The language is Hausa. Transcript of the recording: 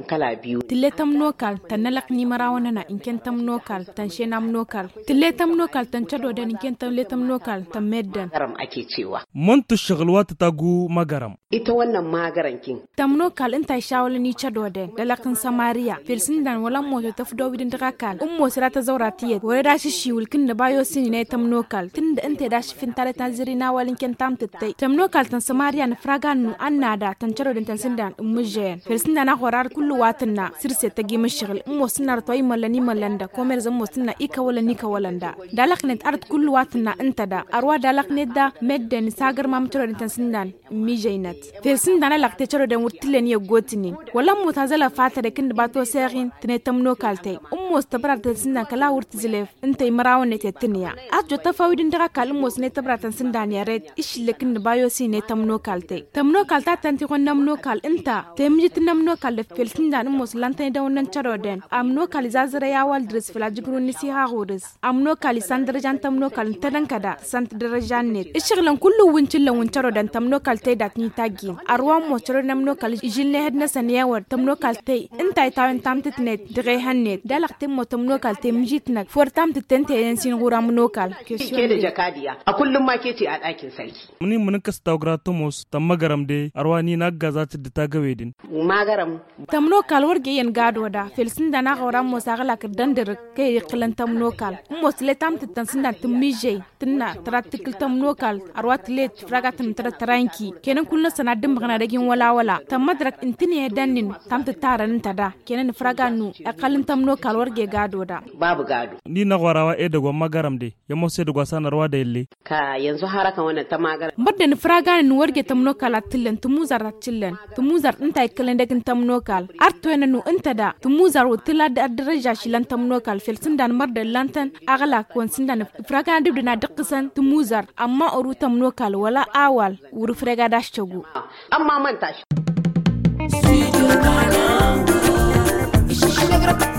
kala biyu. Tille tamnokal tan nalakni marawana na inken tamnokal tan shenam nokal. Tille tamnokal tan chado dan inken tille tamnokal tan meddan. Garam ake cewa. Montu shagalwa ta tagu magaram. Ita wannan magaran kin. Tamnokal inta shawala ni chado den dalakan Samaria. Filsin dan wala moto tafdo widin dakal. Sira ta zaura tiyet. Wai da shi wulkin da bayo sini ne tamnokal. Tunda inta da shi fintare tan zirina walin ken tamtittai. Tamnokal tan Samaria na fraganu annada tan chado den tan sindan umjen. Filsin dan horar kullu watanna sirse ta gi mashigil. Sinar toy malani malanda komer zan mosina ika wala nika walanda. Dalaknet art kullu watanna inta da arwa dalaknet da medden sagar mamtoro den tan sindan mijainat. Filsin dan lakte chado den wurtilen ye gotini. Wala mutazala fata da kin da bato serin tane tamnokal tai. Tabrat sinda kala wurti zilef intay marawan ne tetniya ajo tafawidin daga kalmos ne tabratan sinda ne red ishlekin bayo sine tamno kalte tanti kon namno kal inta temjit namno kal fel sinda mos lantay da wonan charoden amno kal zazara ya wal dres fela jigru ni si ha hodes amno kal sandra jan tamno kal tadan kada sant darajan ne ishiglan kullu wincin lan charoden tamno kalte dat ni tagi arwa mo charo namno kal jille hedna saniya war tamno kalte inta tawin tamtit net dire hannet dalakte motomno kalte mjitnak fortam tente yansin guram nokal ke da jakadiya a kullum ma ke ce a dakin sarki mun kasta gra tomos tamagaram de arwani na gaza ta ta gawedin magaram tamno kal warge yen gado da felsin da na gauram mo sagala kirdan der kai qilan tamno kal mosle tam tansin da tumije tinna tratikil tamno kal arwat let fragatum taranki kenan kullu sanadin magana da gin wala tamadrak intini dannin tam taran tada kenan fraganu aqalin tamno kal warge gado da babu gado ni na gwarawa da gwa magaram de ya mo sai da gwa sanarwa da yalle ka yanzu haraka wannan ta magaram badda ni fraga ni warge tamno kala tillen tumuzar tillen tumuzar inta ikalen da kin tamno kal arto yana nu inta da tumuzar wutila da daraja shi lan tamno kal fel sindan marda lantan agala kon sindan fraga dibda na dakkisan tumuzar amma oru tamno kal wala awal wuru fraga dash tagu amma manta shi